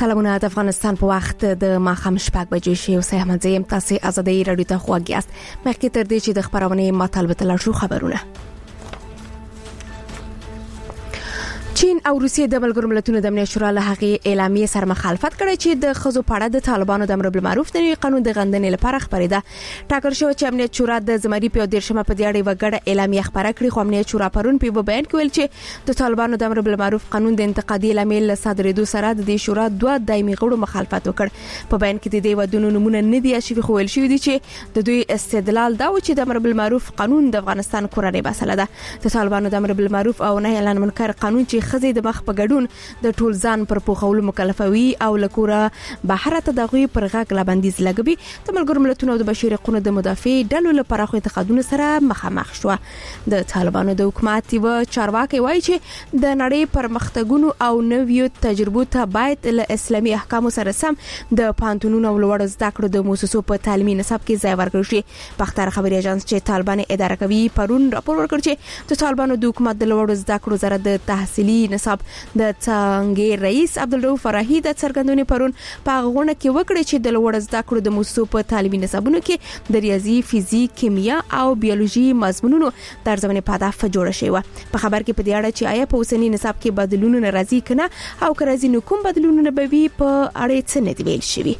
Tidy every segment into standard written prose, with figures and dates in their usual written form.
سلامونه د افغانستان په وخت د ماخام شپږ بجې شي او سه احمد زیم تاسو ازادي رادیو ته خوږیاست مخکې تر دې چې د خبرونه مطالبه تلاشو خبرونه چین او روسیې د ملګرو ملتونو د امنیت شورا له هغې اعلامیې سره مخالفت کړی چې د خزو پاړه د طالبانو د امر بالمعروف د قانون د غندنې لپاره خبرېده. ټاکل شو چې امنیت شورا د زمری په 13 په دیاړي وګړه اعلامیه خبره کړې، خو امنیت شورا پرون په بیان کې ویل چې د طالبانو د امر بالمعروف قانون د انتقادي اعلامیې صادرېدو سره د شورا دوه دایمي غړو مخالفت وکړ. په بیان کې د دې ودونو نمونه نه دي شوي، خو ویل شوی دی چې د دوی استدلال دا و چې د امر بالمعروف قانون د افغانستان کورنۍ مسله ده. د طالبانو د امر بالمعروف او نهي عن المنکر قانون چې خزي د مخ په ګډون د ټول ځان پر پوښولو مکلفوي او لکوره بهر ته دغوی پر غاګ لبندیز لګوي. د ملګرو ملتونو د بشري حقوقو د مدافع ډلو لپاره خو انتقادونو سره مخامخ شو. د طالبانو د حکومت یو چارواکي وایي چې د نړۍ پرمختګونو او نویو تجربو ته باید له اسلامي احکامو سره سم د پانتونونو او لوړ زده کړو د مؤسسو په تعلیمي نصاب کې ځای ورکړل شي. بختر خبري اژانس چې طالبان اداره کوي پرون راپور ورکړ چې د طالبانو د حکومت د لوړ زده کړو زره د تحصیلي نصاب د څنګه رئیس عبدالرؤف فرحي د څرګندونې پرون په غوونه کې وکړي چې د لوړ زده کړو د مؤسسو په تعلیمي نصابونو کې د ریاضي، فزیک، کیمیا او بیولوژي مضمونونو ترجمه په هدف جوړه شوی و. په خبر کې په دې اړه چې آیا په اوسنی نصاب کې بدلونونه راځي کنه او که راځي نو کوم بدلونونه به وي په اړه څه نه دی ویل شوی.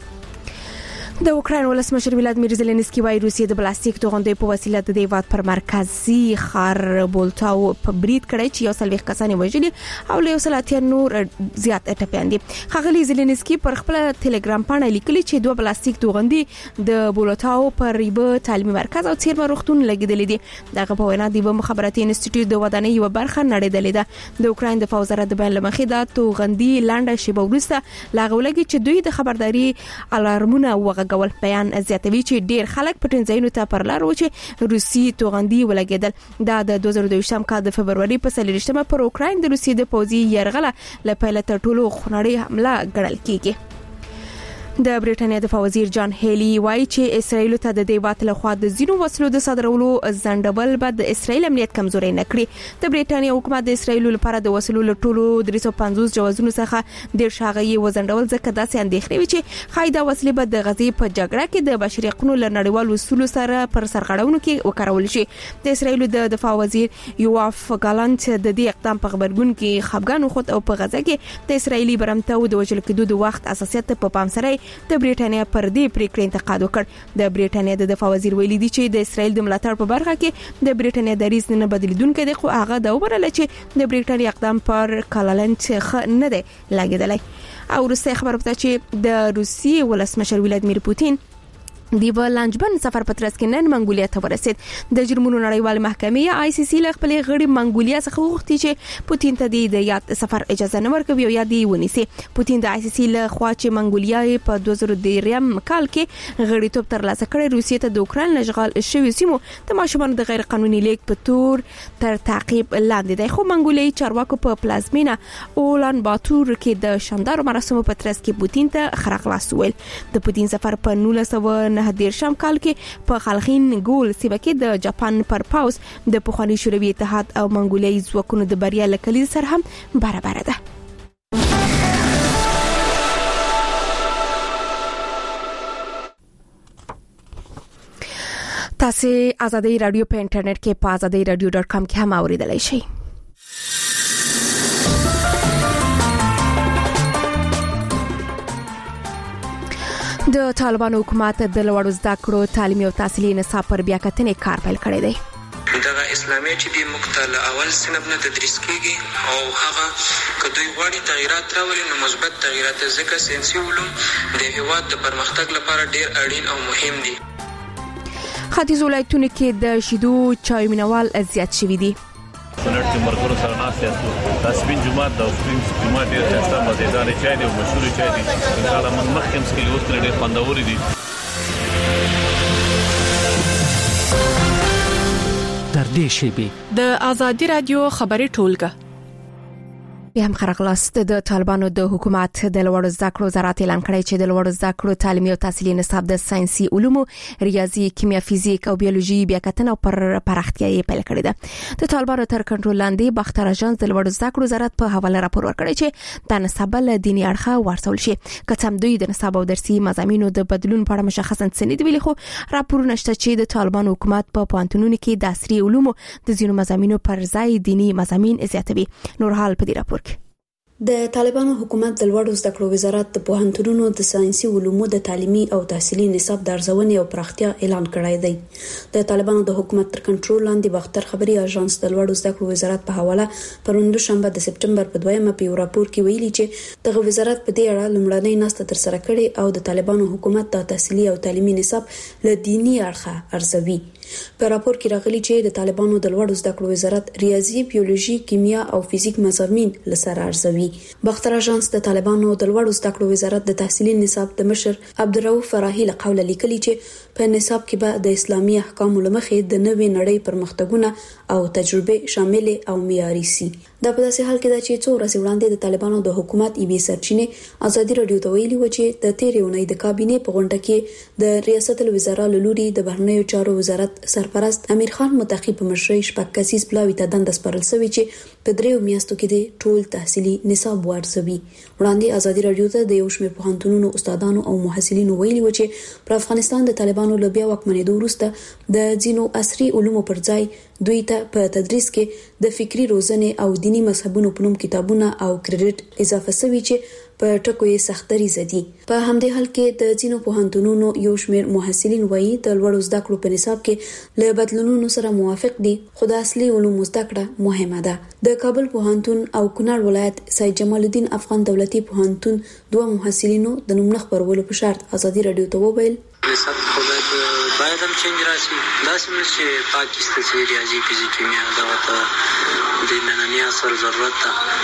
د اوکراین ولسمشر ولادیمیر زيلنسکي وايي روسیې د پلاستیک توغندې په وسیله د هیواد پر مرکزی ښار بولتاو په برید کړی چې یو سلويخ کسان وژلي او له 100 نور زیات ټپيان دي. خغلی زيلنسکي پر خپل ټلګرام باندې لیکلي چې دوه پلاستیک توغندې د بولتاو پر ریبه تعلیمي مرکز او څیرمه روغتون لګیدلې دي. دغه په وینا د مخابراتي انسټیټیوټ د ودانۍ یو برخه نړیدلې ده. د اوکراین د فوز وزارت د بیان لمخې د توغندې لاندې شیبه وروسته لاغولګي چې دوی د خبرداري الارمونه غول بیان زیاتوي چې ډیر خلک پټنځینو ته پر لار و چې روسي توغندي ولګیدل. دا د 2022 کال د فبرवरी په 23 پر اوکراین د روسي د پوځي يرغله لپاره تر ټولو خنړې حمله ګڼل کیږي. د بریټانیا د وزیر جان هیلی وايي چې اسرائیل ته د دیوات له خوا د زینو وسلو د صادرولو ځندبل بعد د اسرائیل امنیت کمزوري نه کړی. د بریټانیا حکومت د اسرائیل لپاره د وسلو له ټولو 350 جوازونو څخه ډیر شاغي وزندول ځکه داسې اندېښنې وي چې خایدا وسلې به د غزې په جګړه کې د بشري حقوقو له نړیوال اصولو سره پر سرغړونو کې وکړول شي. د اسرائیل د دفاع وزیر یواف ګالانت د دې اقدام په خبرګون کې خپګان خود او په غزه کې د اسرائیلي برمته او د وجل کېدو د وخت اساسیت په پام سره د بریټانیا پر دې پریکړې انتقاد وکړ. د بریټانیا د دفاع وزیر ویلي دی چې د اسرائیل د ملاتړ په برخه کې د بریټانیا دریځ نه بدلیدونکو دی، خو هغه دا وبرله چې د بریټانیا اقدام پر کالالنت نه دی لګیدلی. او روسي خبر پته چې د روسي ولسمشر ولادیمیر پوتین دیو لانجبن سفر پترس کې نن منګولیا ته ورسید. د جرمونو نړیوال محکمې آی سی سی له خپل غړي منګولیا څخه وغوښتي چې پوتین ته د یاد سفر اجازه نه ورکوي او یا دی ونیسي. پوتین د آی سی سی له خوا چې منګولیا په 2013 کال کې غړیتوب ترلاسه کړی، روسیې ته د اوکراین لږغال شوی سیمو د ماشومان د غیر قانوني لیک په تور تر تعقیب لاندې دی. خو منګولیا چارواکو په پلازمینا اولان باتور کې د شاندارو مراسمو په ترڅ کې پوتین ته خرخلاص ویل. د پوتین سفر په 1990 کال کې په خلخین ګول سیمه کې د جاپان پر پاوس د پخوانی شوروي اتحاد او منګولیای ځواکونو د بریا لکلي سره هم برابر ده. تاسو ازادي رادیو په انټرنیټ کې په azadiradio.com کې هم اوریدلای شئ. د طالبانو حکومت د لوړ زده کړو تعلیمي او تحصیلي نصاب پر بیا کتنې کار پیل کړی دی. دغه اسلامي چې د مقتل اول سنب نه تدریس کیږي او هغه کدوې غواړي تغیرات راولي نو مثبت تغیرات ځکه ساينسي علوم د هیواد د پرمختګ لپاره ډیر اړین او مهم دي. ختیځ ولایتونو کې د شیدو چای مینوال زیات شوي دي. سنت کې مرګورو سره ناشته تاسبین جمعه د سپرینګ جمعه ډیر ښه مزیدار چای دی او مشهور چای دی. کله من مخکم سکیل اوس ډیر خوندور دي. تر دې شی به د ازادي رادیو خبري ټولګه بیا هم خرغلاست د طالبانو د حکومت د لوړ زده کړو وزارت اعلان کړی چې د لوړ زده کړو تعلیمي او تحصیلي نصاب د ساينسي علومو، ریاضي، کیمیا، فزیک او بیولوژي بیا کتنه پر پراختیا یې پیل کړې ده. د طالبانو تر کنټرول لاندې باختر اژانس د لوړ زده کړو وزارت په حواله راپور ورکړی چې د نصاب له دیني اړخه ورسول شي. کڅم دوی د نصاب او درسي مضامینو د بدلون په اړه مشخصا څه نه ویلي، خو راپورونه شته چې د طالبانو حکومت په پوهنتونونو کې د عصري علومو د ځینو مضامینو پر ځای دیني مضامین زیاتوي. نور حال په دې راپور کې د طالبانو حکومت د لوړ زده کړو وزارت د پوهنتونونو د ساينسي علومو د تعلیمي او تحصیلي نصاب د ارزونې او پراختیا اعلان کړی دی. د طالبانو د حکومت تر کنټرول لاندې باختر خبري اژانس د لوړ زده کړو وزارت په حواله پروند شنبه د سپټمبر په 2مه په راپور کې ویلي چې د وزارت په دې اړه لومړنۍ ناسته تر سره کړې او د طالبانو حکومت د تحصیلي او تعلیمي نصاب له دیني اړخه ارزوي. په راپور کې راغلي چې د طالبانو د لوړ زده کړو وزارت ریاضي، بیولوژي، کیمیا او فزیک مضامین لسره ارزوي. باختر اژانس د طالبانو د لوړ زده کړو وزارت د تحصیلي نصاب د مشر عبدالرؤف فراهي له قوله لیکلي چې په نصاب کې به د اسلامي احکامو لمخې د نوې نړۍ پرمختګونه او تجربه شامل او معیاري سي. دا په داسې حال کې ده چې څو ورځې وړاندې د طالبانو د حکومت ایوي سرچینې ازادي رادیو ته ویلي و چې د تیرې اونۍ د کابینې په غونډه کې د ریاست الوزرا لوري د بهرنیو چارو وزارت سرپرست امیر خان متقی په مشرۍ شپږ کسیز پلاوي ته دنده سپارل شوې چې په 3 میاشتو کې د ټول تحصیلي نصاب ورزوي. وړاندې ازادي رادیو ته د یو شمېر پوهنتونونو استادانو او محصلینو ویلي و چې په افغانستان د طالبانو له بیا واکمنېدو وروسته د ځینو عصري علومو پر ځای دوی ته په تدریس کې د فکری روزنې او دینی مذهبونو په نوم کتابونه او کریډټ اضافه شوی چې په ټکو یې سختري زدي. په همدې حال کې د ځینو پوهنتونونو یو شمېر محصلین وایي د لوړ زده کړو په نصاب کې له بدلونونو سره موافق دي، خو د اصلي علومو زده کړه مهمه ده. د کابل پوهنتون او کونړ ولایت سید جمال الدین افغان دولتي پوهنتون دوه محصلینو د نوم خبرولو په شرط ازادي رادیو ته وویل نصاب باید هم چینج راشي. داسې نه چې پاکستان چې ریاضي، فزیک، کیمیا دغه ته د ننني عصر ضرورت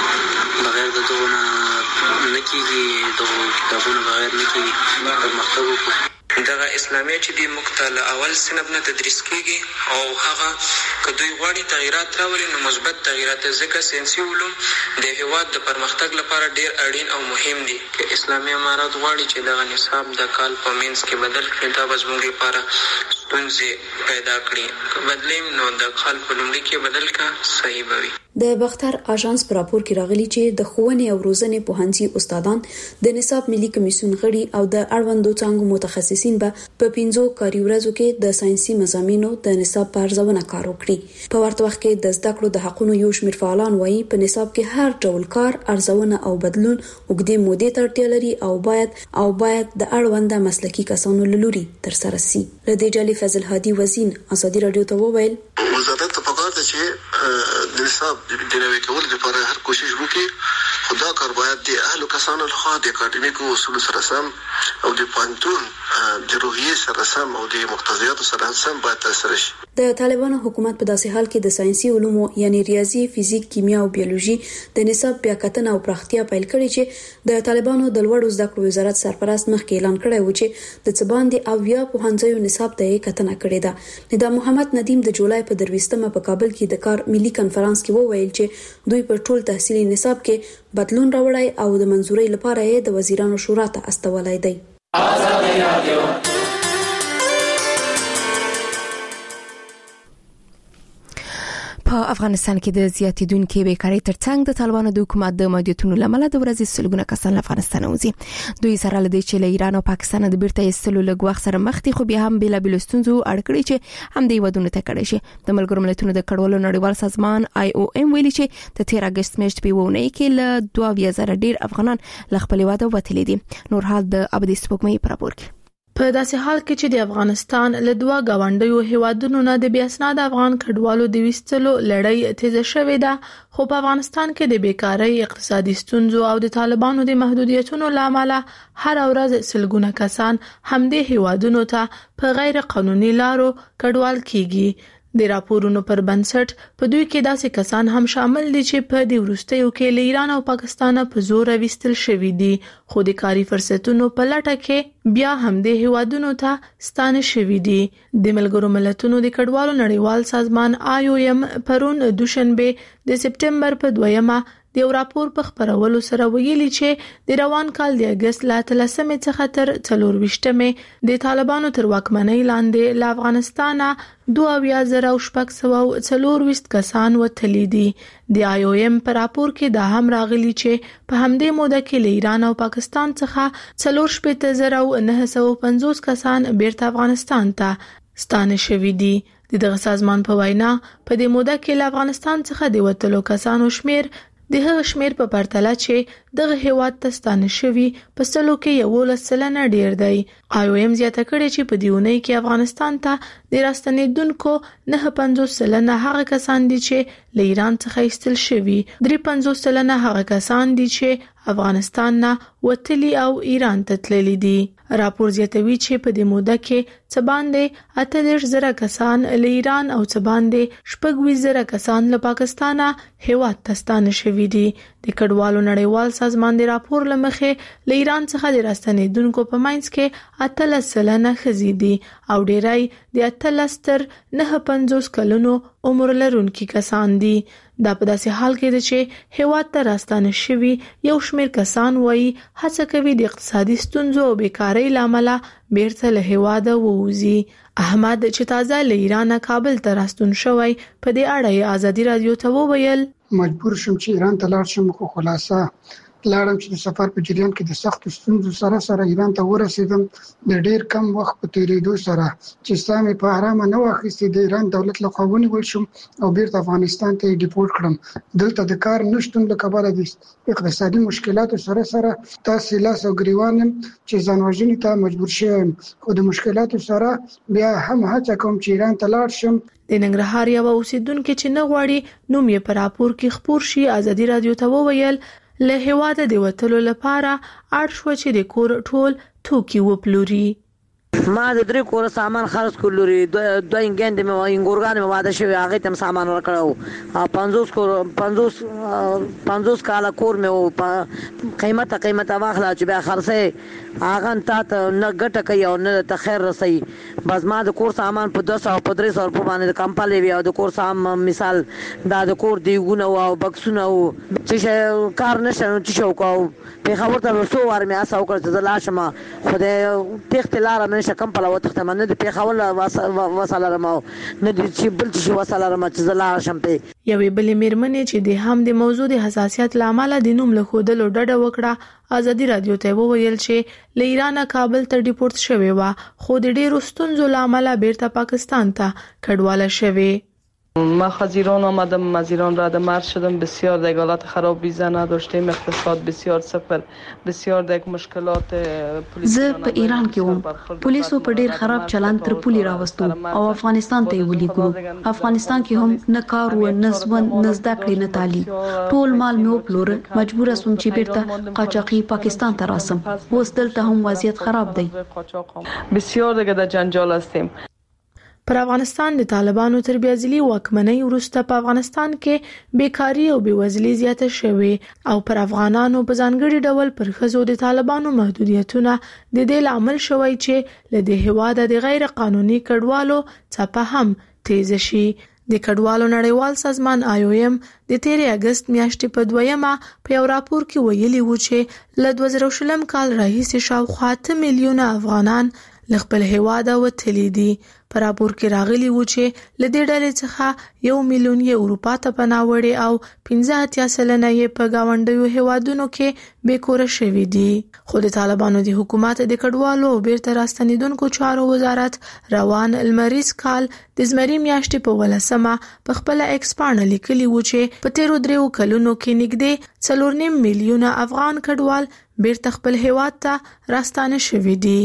ده، بغیر د دغو نه کېږي، دغو کتابونو بغیر نه کېږي پرمختګ وکړو. دغه اسلامیه چې د مقتل اول صنف نه تدریس کیږي او هغه که دوی غواړي تغیرات راولي نو مثبت تغیرات، ځکه ساينسي علوم د هیواد د پرمختګ لپاره ډیر اړین او مهم دي. که اسلامي امارات غواړي چې دغه نصاب د کال په منځ کې بدل کړي، دا به زموږ لپاره ستونزې پیدا کړي. که بدلیم نو د کال په لومړي کې بدل کا صحیح به وي. د باختر اژانس پر راپور کې راغلي چې د ښوونې او روزنې پوهنځي استادان د نصاب ملي کمیسیون غړي او د اړوندو څانګو متخصصین به په 5 کاري ورځو کې د ساينسي مضامینو د نصاب په ارزونه کار وکړي. په ورته وخت کې د زده کړو د حقونو یو شمېر فعالان وایي په نصاب کې هر ډول کار، ارزونه او بدلون اوږدې مودې ته اړتیا لري او باید د اړونده مسلکي کسانو له لوري ترسره شي. له دې ډلې فضل هادي وزین ازادي رادیو ته وویل وزارت ته پکار ده چې د نصاب د نوي کولو لپاره هر کوشش وکړي، خو دا کار باید د اهلو کسانو لخوا د اکاډمیکو اصولو سره سم او د پوهنتون د روحیې سره سم او د مقتضیاتو سره سم باید ترسره شي. د طالبانو حکومت په داسې حال کې د ساينسي علومو یعنی ریاضي، فزیک، کیمیا او بیولوژي د نصاب بیا کتنه او پراختیا پیل کړي چې د طالبانو د لوړ زده کړو وزارت سرپرست مخکې اعلان کړی و چې د څباندې او یا پوهنځیو نصاب ته کتنه کړې ده. ندا محمد ندیم د جولای په 23مه په کابل کې د کار ملي کانفرنس کې وویل چې دوی په ټول تحصیلي نصاب کې بدلون راوړی او د منزورۍ لپاره یې د وزیرانو شورا ته استولای دی. آزادي رادیو په افغانستان کې د زیاتیدونکو بیکاری ترڅنګ د طالبانو د حکومت د محدودیتونو لامل د ورځې سلګونه کسان له افغانستان وځي. دوی سره لدی چې له ایران او پاکستان د بیرته ایستلو لږ وخت سره مخ دي، خو بیا هم بلا بلستونزو اړکړي چې هم د ودونه ته کړي شي. د ملګرو ملتونو د کډوالو نړیوال سازمان IOM ویلي چې د 13 اگست میاشتې په ونه کې له 2000 ډیر افغانان له خپل واده وتلي دي. نور حال د ابدي سپوږمۍ پر راپور کې په داسې حال کې چې د افغانستان له دوه گاونډیو هیوادونو نه د بیا اسناد افغان کډوالو د وستلو لړۍ تیزه شوې ده، خو په افغانستان کې د بیکاری، اقتصادي ستونزو او د طالبانو د محدودیتونو لامل هر ورځ سلګونه کسان همدې هیوادونو ته په غیر قانوني لارو کډوال کیږي. د راپورونو پر بنسټ په دوی کې داسې کسان هم شامل دي چې په دې وروستیو کې له ایران او پاکستان په زور وستل شوي دي، خو د کاري فرصتونو په لټه کې بیا هم د هیوادونو ته ستانه شوې دي. د ملګرو ملتونو د کډوالو نړیوال سازمان IOM پرون دوشنبه د سپټمبر په 2مه د یو راپور په خبرولو سره ویلي چې د روان کال د اگست لا 13 څخه تر 24مه د طالبانو تر واکمنۍ لاندې له افغانستان 22,624 کسان وتلي دي. د IOM په راپور کې دا هم راغلي چې په همدې موده کې له ایران او پاکستان څخه 4,950 کسان بیرته افغانستان ته ستانه شوي دي. دغه سازمان په وینا په دې موده کې له افغانستان څخه د وتلو کسانو شمیر د هغه شمیر په پرتله چې دغه هیواد ته ستانه شوي په سلو کې 11% ډیر دی. IOM زیاته کړې چې په دیونی کې افغانستان ته د راستنیدونکو 9.50% هغه کسان دي چې له ایران څخه ایستل شوي، 3.50% هغه کسان دي چې افغانستان نه وتلي او ایران ته تللي دي. راپور زیاتوي چې په دې موده کې څه باندې 80,000 کسان له ایران او څه باندې 20,000 کسان له پاکستان هیواد ته ستانه شوي دي. د کډوالو نړیوال سازمان د راپور لمخې له ایران څخه د راستنیدونکو په منځ کې 18% ښځې دي او ډیری د 18 تر 950 کلونو عمر لرونکي کسان دي. دا په داسې حال کې ده چې هیواد ته راستانه شوي یو شمېر کسان وایي هڅه کوي د اقتصادي ستونزو او بیکارۍ لامل بیرته له هیواده ووځي. احمد چې تازه له ایران کابل ته راستون شوی په دې اړه ازادي رادیو ته وویل مجبور شم چې ایران ته لاړ شم، خو خلاصه لاړم چې د سفر په جریان کې د سخت ستونزو سره ایران ته ورسېدم. د ډیر کم وخت په تیریدو سره چې سامي په آرامه نه واخیستې د ایران دولت له خوا ونیول شم او بیرته افغانستان ته ډیپورټ کړم. دلته د کار نشټون له کبله د اقتصادي مشکلاتو سره تاسو لاس او ګریوان چې ځان وژنې ته مجبور شوم، خو د مشکلاتو سره بیا هم هڅه کوم چې ایران ته لاړ شم. د ننګرهار یو اوسیدونکو چې نه غواړي نوم یې په راپور کې خبر شي ازادي رادیو ته وویل له هیواده د وتلو لپاره اړ شو چې د کور ټول توکي وپلوري. ما د درې کور سامان خرڅ کړلوري، دوه انګند مې انګورګان مې واده شوی، هغه تم سامان ورکړو. 50 کاله کور مې قیمته واخلا چې بیا خرڅه هغه ته نه ګټه کوي او نه ته خیر رسي. بس ما د کور سامان په 200 او 300 روپے باندې کمپالې وی او د کور سامان مثال دا د کور دیګونه او بکسونه او چې کار نشه چې شو کو په خبر ته وسو ور مې اساو کړ چې لاشم خو د تخت لار مې شکم په لوت ختم نه د پیښول وساله رمو نه د چې بل چې وساله رم چې زلا شم په یوې بلې میرمنې چې د هم د موضوع د حساسیت لامل د نوم له خودلو ډډه وکړه ازادي رادیو ته وویل چې له ایران کابل ته ډیپورټ شوی و خو د ډیرو ستونزو لامل بیرته پاکستان ته کډواله شوی. ما از ایران آمدم، از ایران رد مرز شدم، بسیار در حالت خراب ویزا نداشتیم، اقتصاد بسیار صفر، بسیار در مشکلات زه په ایران کې وم، پولیسو په ډیر خراب چلند تر پولي راوستو او افغانستان ته ولیږو. افغانستان کې هم نه کار و نه ژوند نه زده کړې نه تعلیم، ټول مال مې وپلور، مجبور شوم چې بیرته قاچاقي پاکستان ته راسم. اوس دلته هم وضعیت خراب دی، بسیار دیگه در جنجال هستیم. پر افغانستان د طالبانو تر بیازلي واکمنۍ وروسته په افغانستان کې بیکاری او بیوزلي زیاته شوې او پر افغانانو په ځانګړي ډول پر ښځو د طالبانو محدودیتونه د دې لامل شوی چې له دې هواده د غیر قانوني کډوالو څخه هم تیز شي. د کډوالو نړیوال سازمان IOM د 13 اگست میاشتې په 2مه په یو راپور کې ویلي و چې له 2020 کال راهیسې شاوخوا 8 میلیونه افغانان لخپل هواده وتلي دي. په راپور کې راغلي و چې له دې ډلې څخه 1 میلیون یې اروپا ته پناه وړي او 15% یې په گاونډیو هوادونو کې بیکوره شوي دي. خو د طالبانو د حکومت د کډوالو او بیرته راستنیدونکو چارو وزارت روان المریز کال د زمري میاشتې په 18مه په خپل ایکس پاڼه لیکلي و چې په 13 کلونو کې نږدې 4.5 میلیونه افغان کډوال بیرته خپل هواد ته راستانه شوي دي.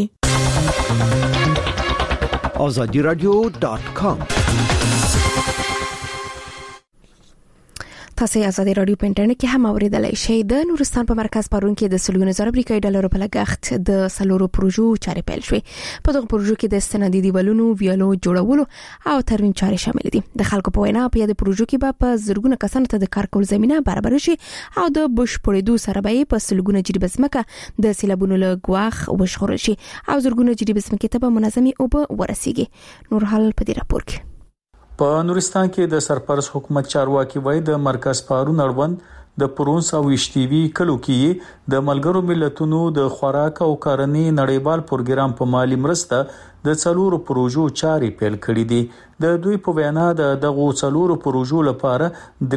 azadiradio.com تاسو آزادي رادیو په انټرنیټ کې هم اوریدلای شئ. د نورستان په مرکز پرون کې د سلګونو زره امریکایي ډالرو په لګښت د سلورو پروژو چارې پیل شوې. په دغه پروژو کې د استنادي دیوالونو ویالو جوړولو او ترمیم چارې شامل دي. د خلکو په وینا په دې پروژو کې به په زرګونو کسانو ته د کار کول زمينه برابر شي او د بشپړېدو سره به په سلګونو جریب ځمکه د سیلابونو له ګواښ وژغورل شي او زرګونو جریب ځمکې ته به منظمي اوبه ورسیږي. نور حال په دې راپور کې په نورستان کې د سرپرست حکومت چارواکي وای د مرکز پارون اړوند د پرونس او اشتیوي کلو کې د ملګرو ملتونو د خوراک او کرنې نړیوال پروګرام په مالی مرسته د څلورو پروژو چارې پیل کړې دي. د دوی په وینا د دغو څلورو پروژو لپاره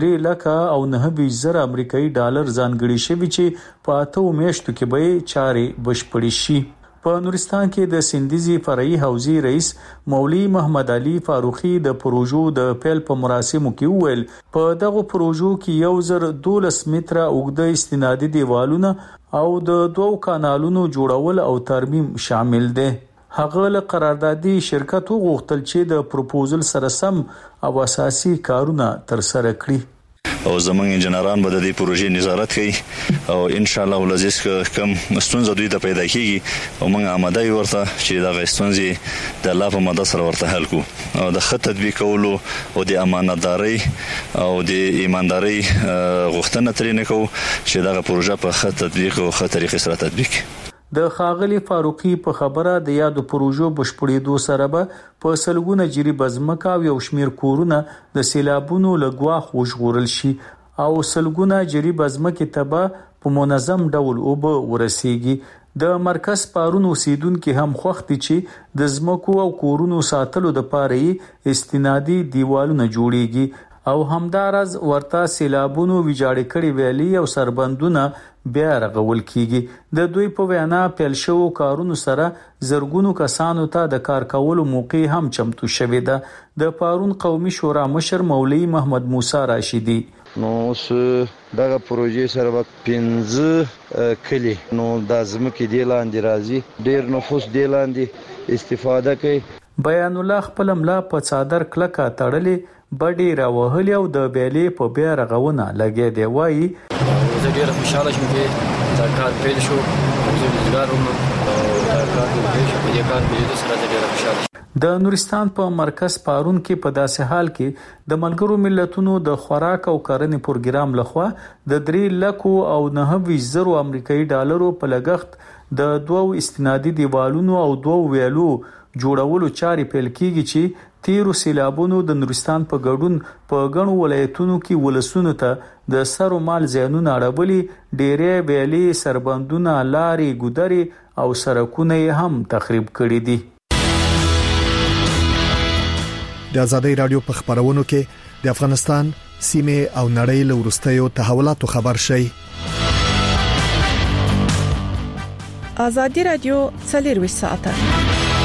3,09,000 امریکایي ډالر ځانګړي شوي چې په 8 میاشتو کې به چارې بشپړې شي. په نورستان کې د سندیزي فرعي حوزې رئیس مولوی محمد علي فاروقي د پروژو د پیل په مراسمو کې وویل په دغه پروژو کې 1,012 متره اوږده استنادي دیوالونه او د 2 کانالونو جوړول او ترمیم شامل دي. هغه له قراردادي شرکت وغوښتل چې د پروپوزل سره سم او اساسي کارونه تر سره کړي. او زمونږ انجنیران به د دې پروژې نظارت کوي او ان شاء الله ولزیس کم ستونزې دوی ته پیدا کیږي او موږ آماده یو ورته چې دا ستونزې د الله په مدد سره ورته حل کوو او د خط تطبیق کولو او د امانتداري او د ایمانداري غوښتنه ترې نه کوو چې دا پروژه په خط تطبیق او خط طریقې سره تطبیق. د خاغلی فاروقي په خبره د یادو پروژو بشپړېدو سره به په سلګونه جریب ځمکه او یو شمیر کورونه د سیلابونو له ګواښ وژغورل شي او سلګونه جریب ځمکې ته به په منظم ډول اوبه ورسیږي. د مرکز پارون اوسیدونکو هم خوښ دي چې د ځمکو او کورونو ساتلو د پاره استنادي دیوالونه جوړیږي او همدارز ورته سیلابونو ویجاړ کړي ویلي او سربندونه بیا رغول کیږي. د دوی په وینا پیل شو کارونو سره زرګونو کسانو ته د کار کولو موقع هم چمتو شوې ده. د پارون قومي شورا مشر مولوی محمد موسی راشدی نو اوس دغه پروژې سره وخت 15 کلی نو د ځمکې دی لاندې راځي ډیر نفوس دی لاندې استفاده کوي. بیان الله خپل ملا په صادر کلکه تړلې بډې راوهلې او د بیلې په بیا رغونه لګې دی. وایي زه ډیر خوشاله شوم چې دا کار پیل شو او زه روزګار هم دا کار پیل شو په دې کار پیل سره زه ډیر خوشاله شوم. د نورستان په مرکز پارون کې په داسې حال کې د ملګرو ملتونو د خوراک او کرنې پروګرام لخوا د 3,09,000 امریکایي ډالرو په لګښت د 2 استنادي دیوالونو او 2 ویالو جوړولو چارې پیل کیږي چې تیرو سیلابونو د نورستان په ګډون په غنو ولایتونو کې ولسونو ته د سرو مال زیانونه اړولې ډېرې ویلې سربندونه لارې ګودرې او سړکونه هم تخریب کړي دي. د آزادۍ رادیو په خبرونو کې د افغانستان سیمه او نړۍ له ورستیو تحولاتو خبر شي. آزادۍ رادیو 24 ساعته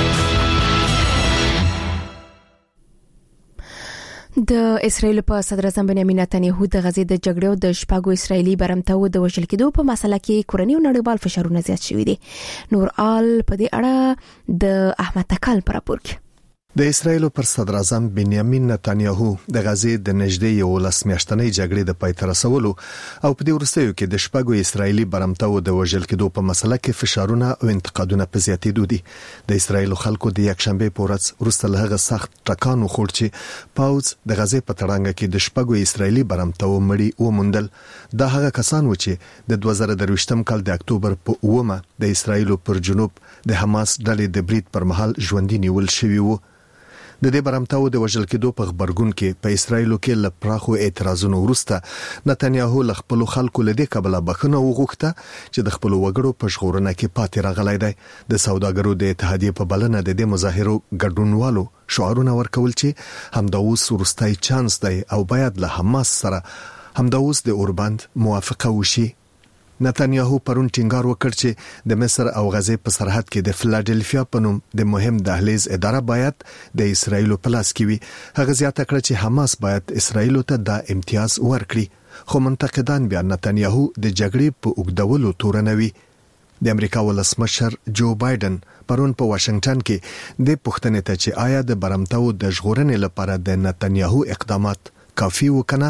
د اسرایل په صدر اعظم بنیامین نتنیاهو د غزې د جګړې او د شپږو اسرایلی برمتو د وژل کېدو په مسله کې کورنۍ او نړیوال فشارونه زیات شوي دي. نور آل په دې اړه د احمد تکل پر راپور کې د اسرایل پر صدر اعظم بنیامین نتنیاهو د غزې د نږدې 11 میاشتنۍ جګړې د پای ته رسولو او په دې وروستیو کې د شپږو اسرایلی برمتو د وژل کېدو په مسله کې فشارونه او انتقادونه په زیاتېدو دي. د اسرایل خلکو د یکشنبه په ورځ وروسته له هغه سخت ټکان وخوړ چې پاوز د غزې په تړانګه کې د شپږو اسرایلی برمتو مړي وموندل. دا هغه کسان و چې د 2023م کال د اکتوبر په 9مه د اسرایل پر جنوب د حماس ډلې د برید پر مهال ژوندۍ نیول شوی وو. د دې برمتو د وژل کېدو په خبرګون کې په اسرایل کې لپراخو اعتراضونو وروسته نتنیاهو له خپل خلکو له دې قبله بخښنه وغوښته چې د خپل وګړو په ژغورنه کې پاتې راغلی دی. د سوداګرو د اتحادیې په بلنه د دې مظاهرو ګډونوالو شعارونه ورکول چې همدا اوس وروستۍ چانس دی او باید له حماس سره همدا اوس د اوربند موافقه وشي. نتنیاهو پرون ټینګار وکړ چې د مصر او غزې په سرحد کې د فلادلفیا په نوم د مهم دهلیز اداره باید د اسرایل په لاس کې وي. هغه زیاته کړ چې حماس باید اسرایل ته د امتیاز ورکړي. خو منتقدان بیا نتنیاهو د جګړې په اوږدولو تورنوي. د امریکا ولسمشر جو بایدن پرون په واشنگټن کې د پوښتنې ته چې آیا د برمتو د ژغورنې لپاره د نتنیاهو اقدامات کافي وکنه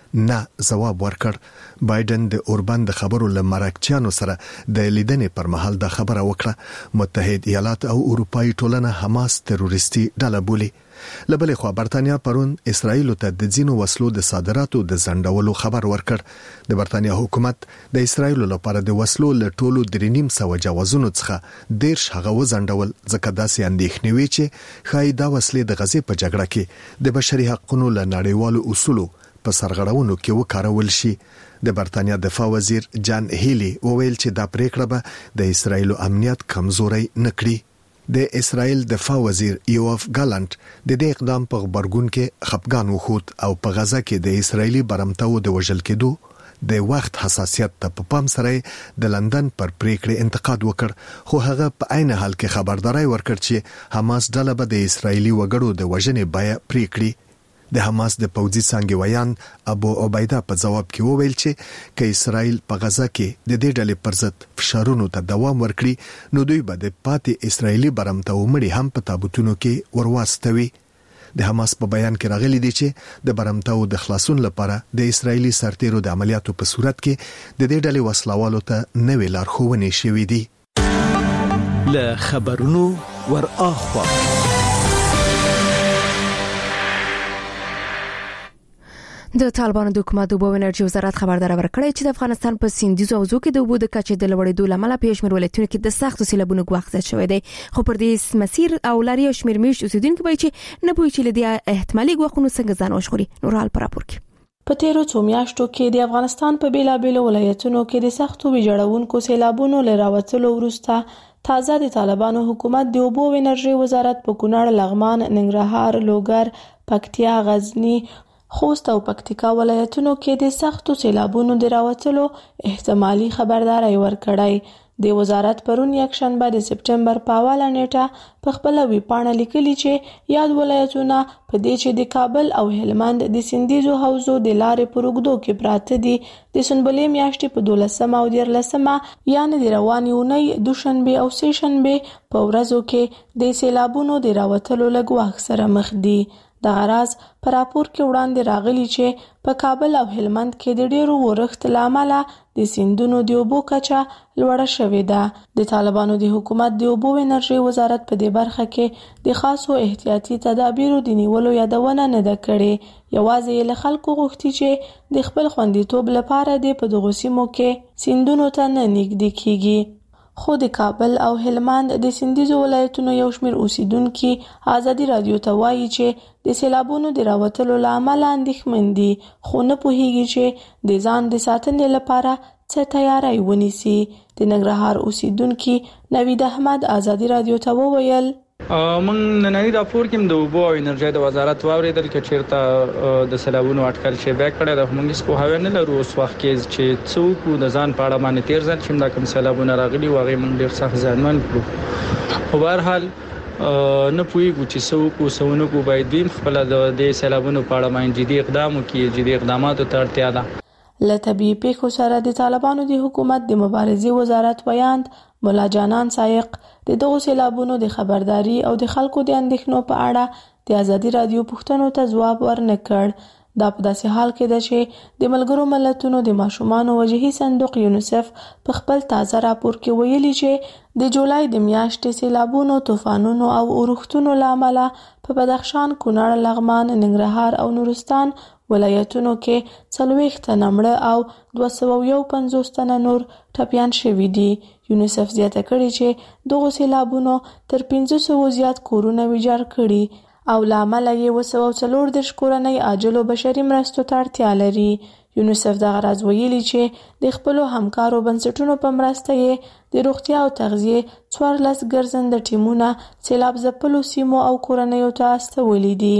نه جواب ورکړ. بایدن د اوربان د خبرو لمرکچانو سره د لیدنې پر مهال د خبره وکړه. متحد ایالات او اروپאי ټولنه حماس تروریستي ډله بولي. لبلې خو برتانیا پرون اسرائیل ته د ځینو وسلو د صادراتو د ځنډولو خبر ورکړ. د برتانیا حکومت د اسرائیل لپاره د وسلو له ټولو 3.5 جوازونو څخه 10 هغه وځنډول ځکه داسې اندېښنې وي چې خای دا وسلې د غزې په جګړه کې د بشري حقوقو له نړیوالو اصولو په سرغړونو کې وکارول شي. د برتانیا دفاع وزیر جان هیلی وویل چې دا پریکړه به د اسرائیل امنیت کمزوري نکړي. د اسرائیل دفاع وزیر یوف ګالانت د دې اقدام په خبرګون کې خپګان وښود او په غزا کې د اسرائیلي برمتاو د وژل کېدو د وخت حساسیت ته په پام سره د لندن پر پریکړې انتقاد وکړ. خو هغه په عین حال کې خبرداري ورکړ چې حماس ډله به د اسرائیلي وګړو د وژنې بیا پریکړي. د حماس د پوځي څنګه ویان ابو عبیده په جواب کې وویل چې که اسرائیل په غزا کې د دې ډلې پر ضد فشارونو ته دوام ورکړي نو دوی به د پاتې اسرائیلي برمتاو مړي هم په تابوتونو کې ورواستوي. د حماس په بیان کې راغلي دي چې د برمتاو د خلاصون لپاره د اسرائیلي سرتیرو د عملیاتو په صورت کې د دې ډلې وسلوالو ته نوې لارښوونې شوې دي. له خبرونو ور اخوا د طالبانو د حکومت د اوبو انرژي وزارت خبردار ورکړی چې د افغانستان په سیندیزو حوزو کې د اوبو د کچې د لوړېدو لامل په شمېر ولایتونو کې د سختو سیلابونو ګواښ زیات شوی دی. خو پر دې مسیر او لاري او شمېر میشت اوسیدونکو وایي چې نه پوهیږي چې له دې احتمالي ګواښونو څنګه ځان وژغوري. نورال پر راپور کې په تیرو څو میاشتو کې د افغانستان په بیلابېلو ولایتونو کې د سختو ویجاړونکو سیلابونو له راوتلو وروسته تازه د طالبانو حکومت د اوبو انرژي وزارت په کونړ، لغمان، ننګرهار، لوګر، پکتیا، غزنی، خوست او پکتیکا ولایتونو کې د سختو سیلابونو د راوتلو احتمالي خبرداري ورکړی. د وزارت پرون یکشنبه د سپټمبر په اوله نیټه په خپل ویبپاڼه لیکلي چې یاد ولایتونه په دې چې د کابل او هلمند د سیندیزو حوزو د لارې پر اوږدو کې پراته دي د سنبلې میاشتې په 12 او 13 یعنې د روانې اونۍ دوشنبه او سه شنبه په ورځو کې د سیلابونو د راوتلو له ګواښ سره مخ دي. د غراز پر راپور کې وړاندې راغلي چې په کابل او هلمند کې د ډیرو ورښت لامل د سیندونو د اوبو کچه لوړه شوې ده. د طالبانو د حکومت د اوبو انرژي وزارت په دې برخه کې د خاصو احتیاطي تدابیرو د نیولو یادونه نه ده کړې. یوازې له خلکو غوښتي چې د خپل خوندیتوب لپاره د په دغو سیمو کې سیندونو ته نه نږدې کیږي. خو د کابل او هلمند د سیندیزو ولایتونو یو شمېر اوسیدونکي ازادي رادیو ته وایي چې د سیلابونو د راوتلو له امله اندېښمن دي خو نه پوهیږي چې د ځان د ساتنې لپاره څه تیاری ونیسي. د ننګرهار اوسیدونکي نوید احمد ازادي رادیو ته وویل موږ نننی راپور کې د اوبو او انرژي د وزارت واوریدل چې چیرته د سیلابونو اټکل شي به کړه د موږ څه هاوی نه لرو اوس وخت کې چې څوک د ځان په اړه باندې تیر ځل چې دا کوم سیلابونه راغلي واغې موږ ډیر سخت ځانمن کړو. په هر حال نه پوهیږو چې څوک وسونه کو باید دیم خپل د سیلابونو په اړه باندې جدي اقدام وکړي. جدي اقداماتو ته اړتیا ده. له طبيعي پیښو سره د طالبانو د حکومت د مبارزې وزارت ویاند مولا جانان سایق د دغو سیلابونو د خبرداري او د خلکو د اندېښنو په اړه د ازادي رادیو پوښتنو ته ځواب ورنکړ. دا په داسې حال کې ده چې د ملګرو ملتونو د ماشومانو وجهي صندوق یونیسف په خپل تازه راپور کې ویلي چې د جولای د میاشتې سیلابونو، طوفانونو او اورښتونو له امله په بدخشان، کونړ، لغمان، ننګرهار او نورستان ولایتونو کې 40 تنه مړه او 250 تنه نور ټپیان شوي دي. یونیسف زیاته کړې چې دغه سیلابونو تر 500 زیات کورونه ویجاړ کړي او لامل یې 240 کورنۍ عاجلو بشري مرستو ته اړتیا لري. یونیسف دغه راز ویلي چې د خپل همکارو بنسټونو په مرسته یې د روغتیا او تغذیه 14 ګرځنده ټیمونه سیلاب ځپلو سیمو او کورنیو ته استولي دي.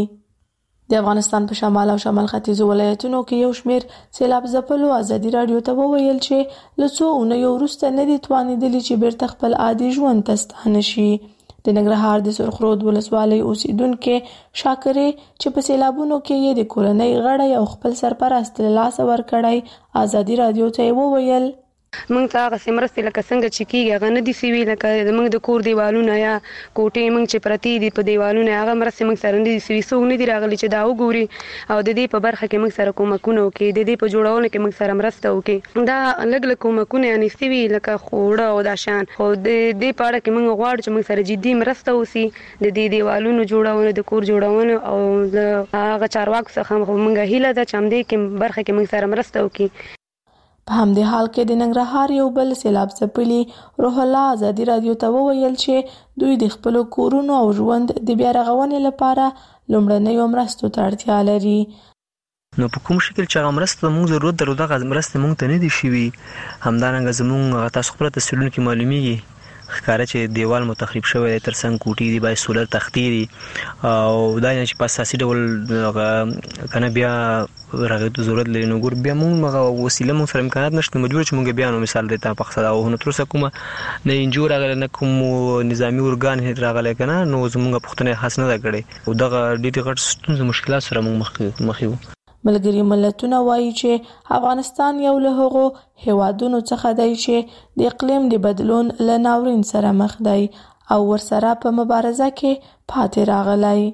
د افغانستان په شمال او شمال ختیځو ولایتونو کې یو شمېر سیلاب ځپلو ازادي رادیو ته وویل چې له څو اونیو وروسته نه دي توانېدلي چې بیرته خپل عادي ژوند ته ستانه شي. د ننګرهار د سرخرود ولسوالۍ اوسیدونکي شاکرې چې په سیلابونو کې یې د کورنۍ غړی او خپل سرپرست له لاسه ورکړی ازادي رادیو ته وویل موږ ته هغه سمرستې لکه څنګه چې کیږي هغه نه دي سوي لکه موږ د کور دیوالونه یا کوټې موږ چې پرتی دي په دیوالونه هغه مرستې موږ سره نه دي سوي څوک نه دي راغلي چې دا وګوري او د دې په برخه کې موږ سره کومکونه وکړي د دې په جوړولو کې موږ سره مرسته وکړي دا لږ کومکونه یعنی سوي لکه خوړه او دا شان خو د دې په اړه کې موږ غواړو چې موږ سره جدي مرسته وسی د دې دیوالونو جوړونه د کور جوړونه او هغه چارواکو څخه موږ هیله ده چې همدې کې برخه کې موږ سره مرسته وکړي. په همدې حال کې د ننګرهار یو بل سیلاب ځپلي روح الله ازادي رادیو ته وویل چې دوی د خپل کورونو او ژوند د بیا رغونې لپاره لومړنۍ مرستو ته اړتیا لري. نو په کوم شکل چې مرسته موږ ضرورت درلود غو مرسته موږ ته نه دي شوي همدارنګه زموږ تاسو خپل تسلون کې معلومیږي ښکارا چې دیوال مو تخریب شوی دی ترڅنګ کوټې دی بای سولر تختې دي او دا چې په اساسي ډول کنه بیا راغلی ضرورت لري نو ګور بیا موږ وسیله موږ سره امکانات نشته مجبور چې موږ بیا نو مثال دیتا په خصدا او نو تر څه کومه نه انجور راغلی نه کوم نظامی ارګان هیڅ راغلی کنه نو زموږ پښتنه خاص نه دا کړي او دغه ډېر غټ ستونزې مشکلات سره موږ مخ یو. ملګری ملتونه وایي چې افغانستان یو له هغو هیوادونو څخه دی چې د اقلیم د بدلون له ناورین سره مخ دی او ورسره په مبارزه کې پاتې راغلی.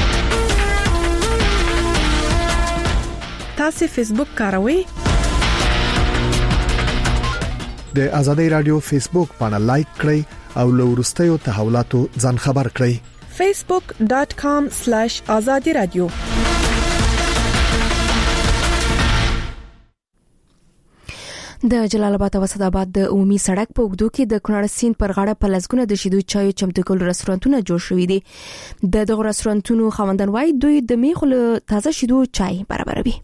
تاسو فیسبوک کاروئ؟ د آزادۍ رادیو فیسبوک باندې لایک کړئ او له وروستیو تحولاتو ځان خبر کړئ. facebook.com/azadi radio د جلال آباد او اسداباد د عمومي سړک په اوږدو کې د کونړ سیند پر غاړه په لسګونه د شیدو چایو چمتو کولو رستورانتونه جوړ شوي دي. د دغه رستورانتونو خاوندان وایي دوی د میخو له تازه شیدو چای برابروي.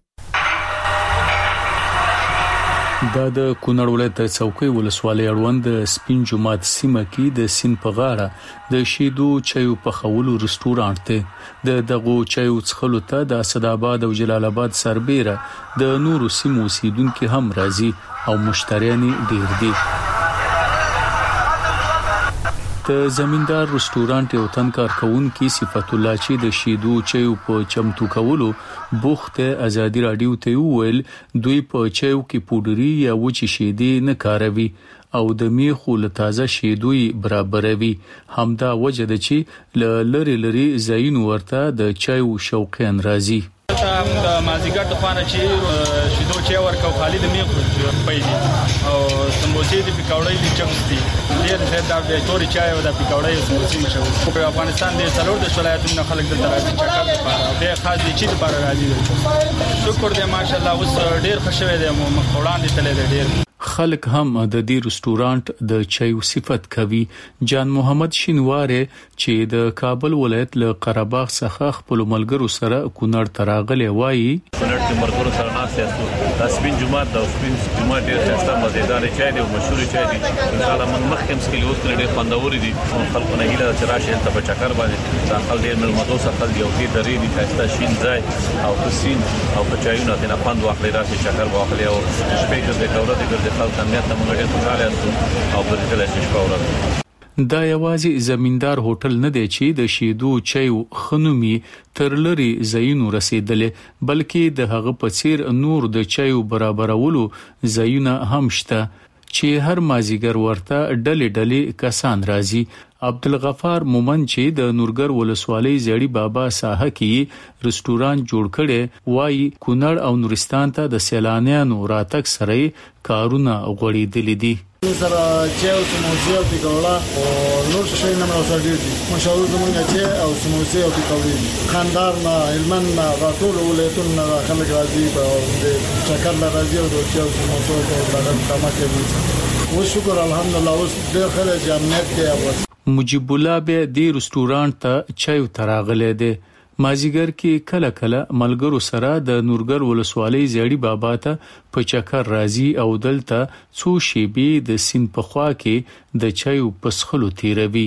دا د کونړ ولایت څوکۍ ولسوالۍ اړوند سپین جومات سیمه کې د سین په غاړه د شیدو چایو په خولو رستورانت ته د دغو چایو څخلو ته د اسداباد او جلال آباد سربېره د نورو سیمو اوسیدونکو هم راځي او مشتریان ډیر دي. د زمیندار رستورانت یو تن کارکونکو صفت الله چې د شیدو چایو په چمتو کولو بوخته آزادي رادیو ته ویل دوی په چایو کې پودری یا وچی شیدې نه کاروي او د میخو له تازه شیدوی برابروي. همدا وجه ده چې لری زاین ورته د چایو شوقین راځي. د مازیګر د خوانه چې شیدو چای ورکو خالد میخو پیږي او سمبوسې د پکوړې د چمس دي ډېر زیات د توري چای او د پکوړې سمبوسې مشهور په افغانستان د څلور د ولایتونو خلک دلته راځي چکر لپاره د خاص دي چې لپاره راځي. شکر دې ماشاءالله اوس ډېر خوشاله دي مخ وړاندې تللی دی. ډېر خلک هم د دې رستورانت د چایو صفت کوي. جان محمد شینواره چې د کابل ولایت له قرهباغ څخه خپل ملګرو سره کونړ تراغلي وایي کونړ کې مرګرو سره ناسیاسو د سپین جومات د سپین جومات ډېر ښایسته مزیدار چای دی او مشهور چای دی. انشاءالله من مخکې مسکلي اوس ډېر خوندور دي خلکو نه هیله چې راشي ته په چکر باندې ځکه ډېر ملمدو سره دی او ډېر درې دي ښایسته شین ځای او تسین او په چایونو نه خوند واخلي راشي چکر واخلي او شپې کې د کورته د خلک نیت موږ ډېر خوشاله یو او په دې کې شپه دا یوازې زمیندار هوټل نه دی چې د شیدو چایو خنومي تر لري زینو رسیدلې بلکې د هغه په څیر نور د چایو برابرولو زینونه هم شته چې هر مازیګر ورته ډلې کسان راځي. عبدالغفار مومن چې د نورګر ولسوالۍ زړی بابا ساحه کې رستوران جوړ کړي وایي کونړ او نورستان ته د سیلانیانو راتګ سره کارونه غوړېدلې دي. سره چاو سموسې او پکوړه او نور شي نه راځي دي مشهور زمونږ چای او سموسې او پکوړې خاندار نه علمن نه راټول ولایتونو نه خلک راځي په چکر راځي او د چاو سموسې او دغه کما کوي. و شکر الحمدلله اوس ډېر خلک جامعیت کې مجيب الله به د رستورانت ته چای تراغله دي. مازیګر کې کله ملګرو سره د نورګر ولسوالۍ زړی بابا ته په چکر راځي او دلته څو شیبي د سین په خوا کې د چایو پسخلو تیروي.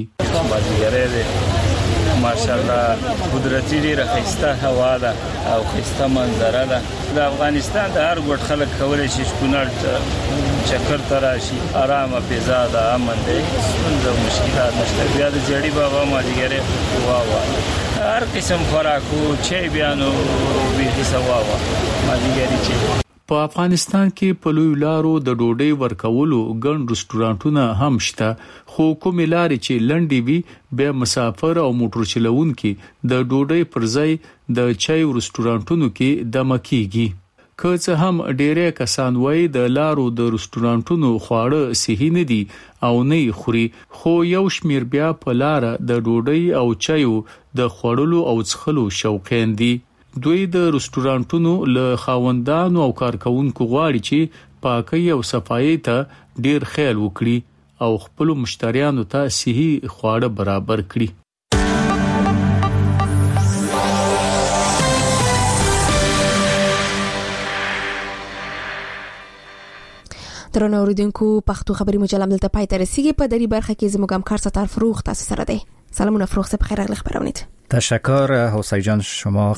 ماشاءالله قدرتي ډیره خسته هوا ده او خسته منظره ده. د افغانستان د هر ګوټ خلک کولای شي کونړ چکر تراشي آرامه فضا ده امن ده څنګه مشکلات نشته. بیا د جړی بابا ماجګره واوا هر قسم خوراکو چای بیانو به حساب واوا ماجګری چی په افغانستان کې په لوی لارو د ډوډۍ ورکولو ګڼ رستورانټونه هم شته، خو کومې لارې چې لنډې وي به مسافر او موټر چلوونکي د ډوډۍ پر ځای د چای رستورانټونو کې دمه کیږي. که څه هم ډېرې کسان وایي د لارو د رستورانټونو خواړه صحي نه دي او نه خوري، خو یو شمیر بیا په لار د ډوډۍ او چایو د خوړلو او څښلو شوقین دي. دوی د رستورانټونو له خاوندانو او کارکونکو غواړي چې پاکي او صفایي ته ډیر خیال وکړي او خپل مشتریانو ته صحي خواړه برابر کړي. درنو اوریدونکو، پښتو خبري مجله دلته پای ته رسیدي. په دری برخه کې زموږ همکار ستار فروغ تاسو سره دی. سلامونه فروغ، څه بخیر، اغلی خبرونه. تشکر حسین جان، شما